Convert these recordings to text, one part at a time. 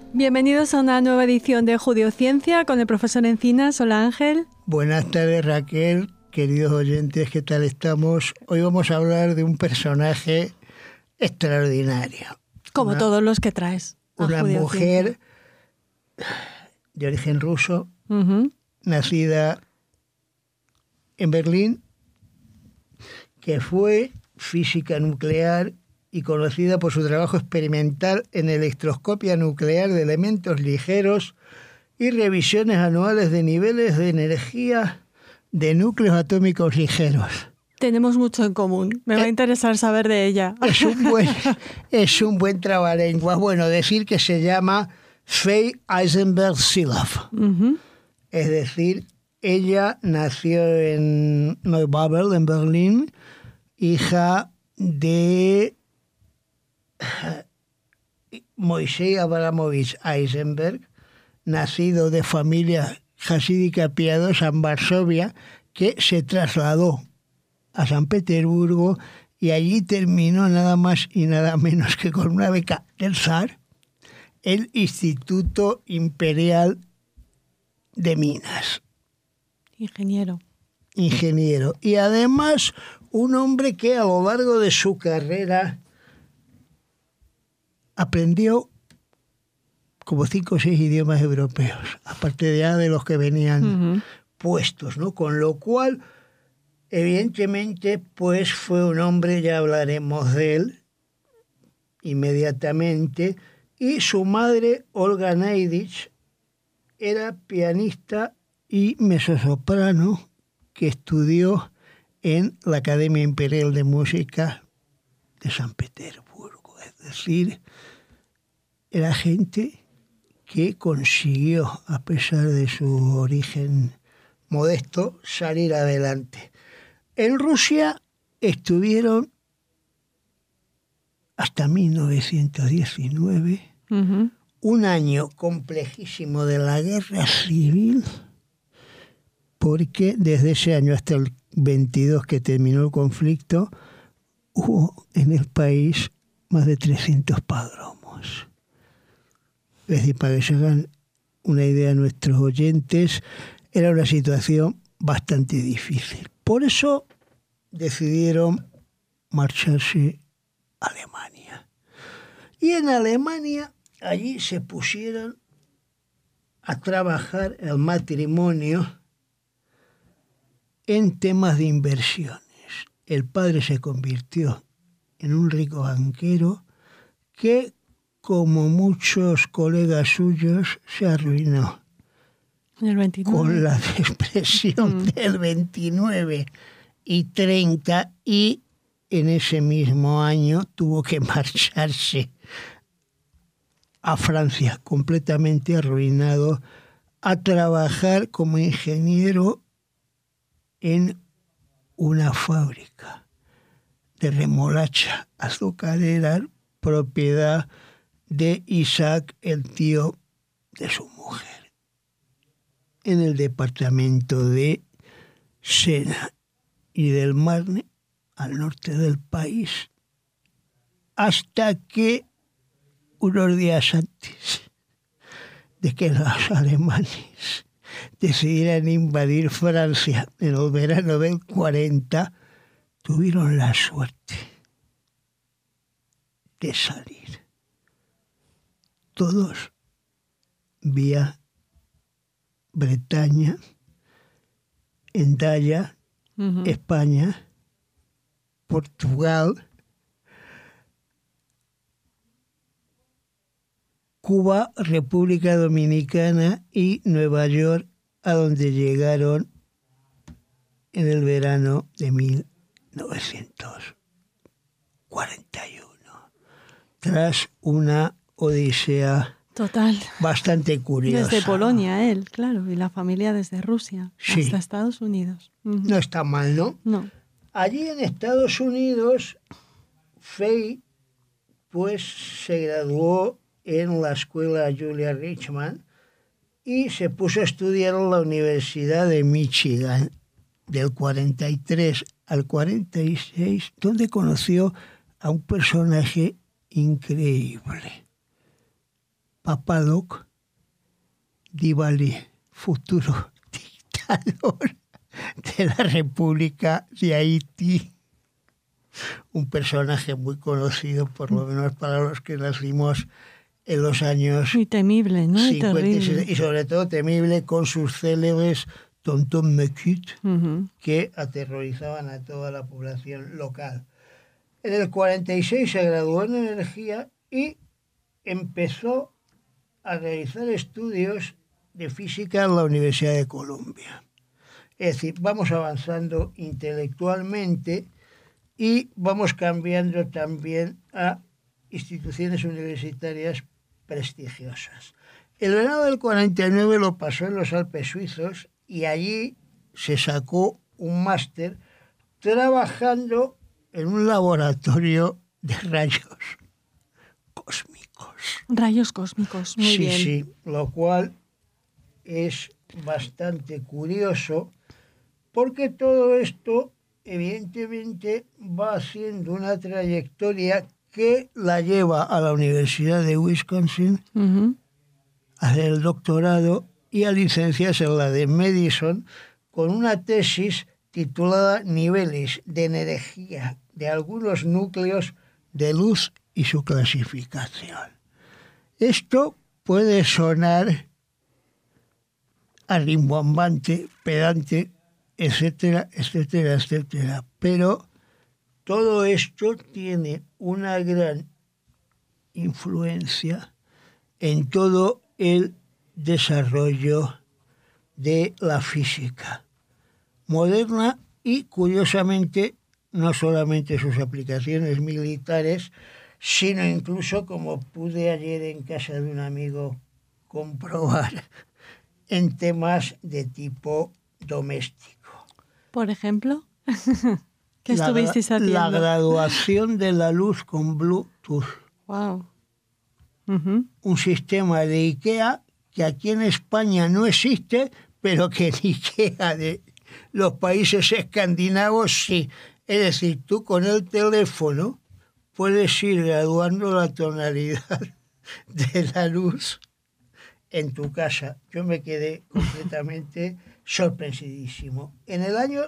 Bienvenidos a una nueva edición de Judeociencia con el profesor Encinas. Hola, Ángel. Buenas tardes, Raquel. Queridos oyentes, ¿qué tal estamos? Hoy vamos a hablar de un personaje extraordinario. Como todos los que traes. Una mujer de origen ruso, nacida en Berlín, que fue física nuclear y conocida por su trabajo experimental en electroscopia nuclear de elementos ligeros y revisiones anuales de niveles de energía de núcleos atómicos ligeros. Tenemos mucho en común. Me va a interesar saber de ella. Es un buen trabalenguas. Bueno, decir que se llama Faye Eisenberg-Silov. Es decir, ella nació en Neubabel, en Berlín, hija de Moisés Abramovich Eisenberg, nacido de familia jasídica piadosa en Varsovia, que se trasladó a San Petersburgo y allí terminó nada más y nada menos que con una beca del zar, el Instituto Imperial de Minas. Ingeniero. Y además un hombre que a lo largo de su carrera aprendió como 5 o 6 idiomas europeos, aparte de los que venían puestos, ¿no? Con lo cual, evidentemente, pues fue un hombre, ya hablaremos de él inmediatamente, y su madre, Olga Neidich, era pianista y mezzosoprano que estudió en la Academia Imperial de Música de San Petersburgo. Es decir, era gente que consiguió, a pesar de su origen modesto, salir adelante. En Rusia estuvieron hasta 1919, un año complejísimo de la guerra civil, porque desde ese año hasta el 22 que terminó el conflicto, hubo en el país más de 300 pogromos. Es decir, para que se hagan una idea nuestros oyentes, era una situación bastante difícil. Por eso decidieron marcharse a Alemania. Y en Alemania, allí se pusieron a trabajar el matrimonio en temas de inversiones. El padre se convirtió en un rico banquero que, como muchos colegas suyos, se arruinó. En el 29. Con la depresión del 29 y 30, y en ese mismo año tuvo que marcharse a Francia, completamente arruinado, a trabajar como ingeniero en una fábrica de remolacha azucarera, propiedad de Isaac, el tío de su mujer, en el departamento de Sena y del Marne, al norte del país, hasta que unos días antes de que los alemanes decidieran invadir Francia en el verano del 40, tuvieron la suerte de salir todos vía Bretaña, Hendaya, España, Portugal, Cuba, República Dominicana y Nueva York, a donde llegaron en el verano de 1941, tras una odisea total, bastante curiosa. Desde Polonia él, claro, y la familia desde Rusia hasta Estados Unidos. No está mal, ¿no? No. Allí en Estados Unidos, Faye pues se graduó en la escuela Julia Richman y se puso a estudiar en la Universidad de Michigan del 43 al 46, donde conoció a un personaje increíble, Papadok Dibali, futuro dictador de la República de Haití. Un personaje muy conocido, por lo menos para los que nacimos en los años... Muy temible, ¿no? 50 Terrible. y sobre todo temible con sus célebres Tonton Mekut, que aterrorizaban a toda la población local. En el 46 se graduó en energía y empezó a realizar estudios de física en la Universidad de Columbia. Es decir, vamos avanzando intelectualmente y vamos cambiando también a instituciones universitarias prestigiosas. El verano del 49 lo pasó en los Alpes suizos y allí se sacó un máster trabajando en un laboratorio de rayos cósmicos. Rayos cósmicos, muy bien. Sí, lo cual es bastante curioso porque todo esto evidentemente va haciendo una trayectoria que la lleva a la Universidad de Wisconsin a hacer el doctorado y a licenciarse en la de Madison con una tesis titulada Niveles de energía de algunos núcleos de luz y su clasificación. Esto puede sonar rimbombante, pedante, etcétera, etcétera, etcétera, pero todo esto tiene una gran influencia en todo el desarrollo de la física moderna y, curiosamente, no solamente sus aplicaciones militares, sino incluso, como pude ayer en casa de un amigo comprobar, en temas de tipo doméstico. Por ejemplo, ¿qué estuvisteis haciendo? La graduación de la luz con Bluetooth. Wow. Un sistema de IKEA que aquí en España no existe, pero que en IKEA de los países escandinavos sí. Es decir, tú con el teléfono puedes ir graduando la tonalidad de la luz en tu casa. Yo me quedé completamente sorprendidísimo. En el año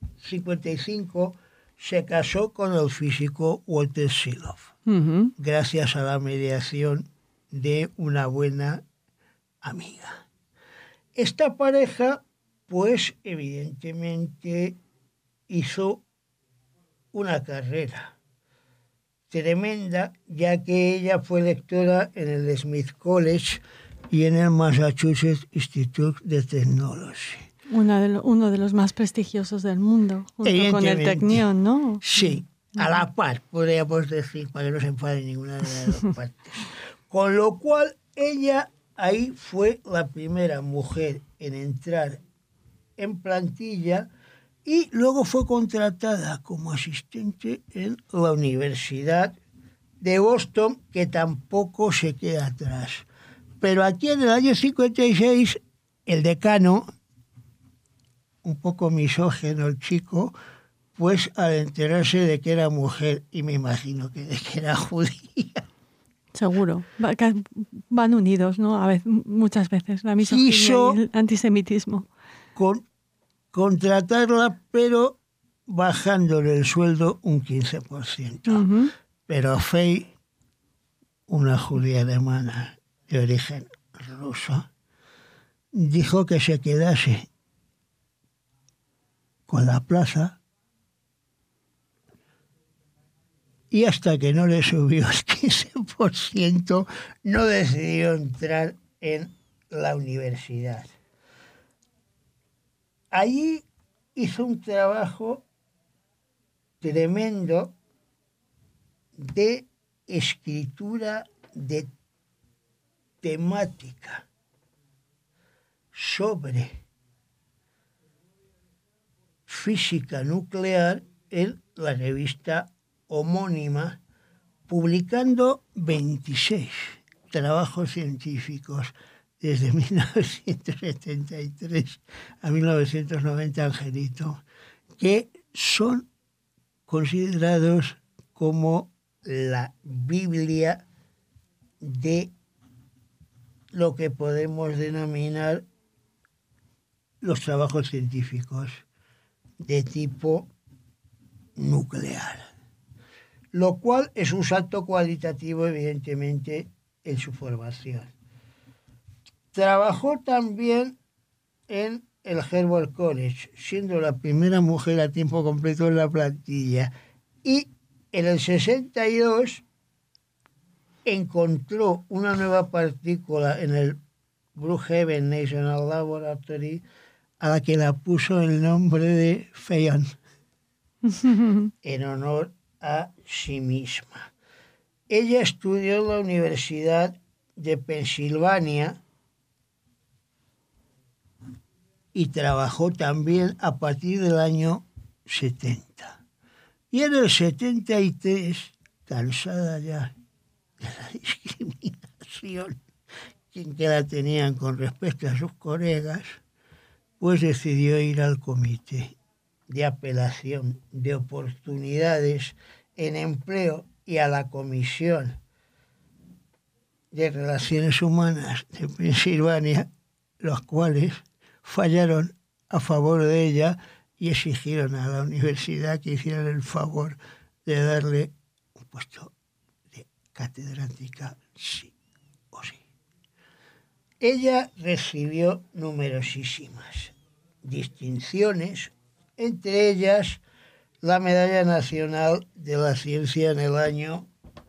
55 se casó con el físico Walter Shiloh, gracias a la mediación de una buena amiga. Esta pareja, pues evidentemente hizo una carrera tremenda, ya que ella fue lectora en el Smith College y en el Massachusetts Institute of Technology. Uno de los más prestigiosos del mundo, junto con el Technion, ¿no? Sí, a la par, podríamos decir, para que no se enfade ninguna de las dos partes. Con lo cual, ella ahí fue la primera mujer en entrar en plantilla y luego fue contratada como asistente en la Universidad de Boston, que tampoco se queda atrás. Pero aquí en el año 56, el decano, un poco misógino el chico, pues al enterarse de que era mujer, y me imagino que de que era judía. Seguro. Van unidos, ¿no? Muchas veces, la misoginia y el antisemitismo. Contratarla, pero bajándole el sueldo un 15%. Pero Fey, una judía alemana de origen ruso, dijo que se quedase con la plaza y hasta que no le subió el 15% no decidió entrar en la universidad. Allí hizo un trabajo tremendo de escritura de temática sobre física nuclear en la revista homónima, publicando 26 trabajos científicos desde 1973 a 1990, Angelito, que son considerados como la Biblia de lo que podemos denominar los trabajos científicos de tipo nuclear, lo cual es un salto cualitativo, evidentemente, en su formación. Trabajó también en el Harvard College, siendo la primera mujer a tiempo completo en la plantilla, y en el 62 encontró una nueva partícula en el Brookhaven National Laboratory, a la que la puso el nombre de Phaon, en honor a sí misma. Ella estudió en la Universidad de Pensilvania y trabajó también a partir del año 70. Y en el 73, cansada ya de la discriminación que la tenían con respecto a sus colegas, pues decidió ir al Comité de Apelación de Oportunidades en Empleo y a la Comisión de Relaciones Humanas de Pensilvania, los cuales fallaron a favor de ella y exigieron a la universidad que hicieran el favor de darle un puesto de catedrática sí o sí. Ella recibió numerosísimas distinciones, entre ellas la Medalla Nacional de la Ciencia en el año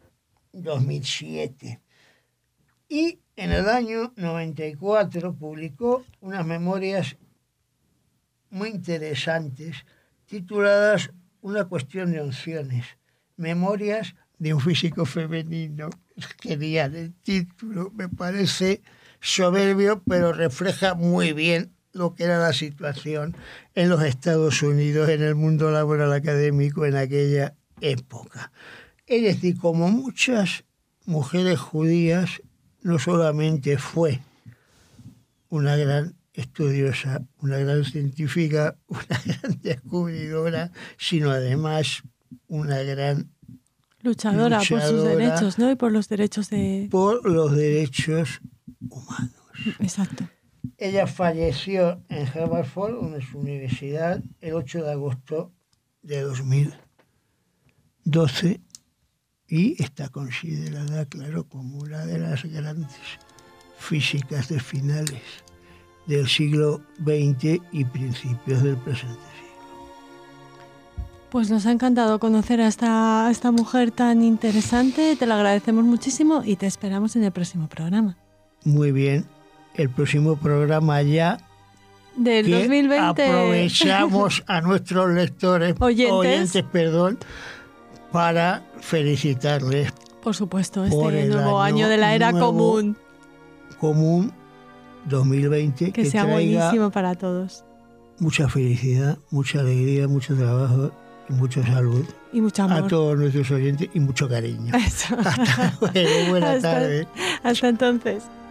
2007. Y en el año 94 publicó unas memorias muy interesantes tituladas Una cuestión de opciones, memorias de un físico femenino. Genial el título, me parece soberbio, pero refleja muy bien lo que era la situación en los Estados Unidos, en el mundo laboral académico en aquella época. Es decir, como muchas mujeres judías, no solamente fue una gran estudiosa, una gran científica, una gran descubridora, sino además una gran luchadora por sus derechos, ¿no? Y por los derechos por los derechos humanos. Exacto. Ella falleció en Haverford, en su universidad, el 8 de agosto de 2012 y está considerada, claro, como una de las grandes físicas de finales del siglo XX y principios del presente siglo. Pues nos ha encantado conocer a esta mujer tan interesante, te lo agradecemos muchísimo y te esperamos en el próximo programa. Muy bien, el próximo programa ya del 2020. Aprovechamos a nuestros lectores, oyentes, para felicitarles. Por supuesto, este nuevo año de la era común 2020. Que sea buenísimo para todos. Mucha felicidad, mucha alegría, mucho trabajo y mucha salud. Y mucho amor. A todos nuestros oyentes y mucho cariño. Eso. Hasta luego, buena tarde. Hasta entonces.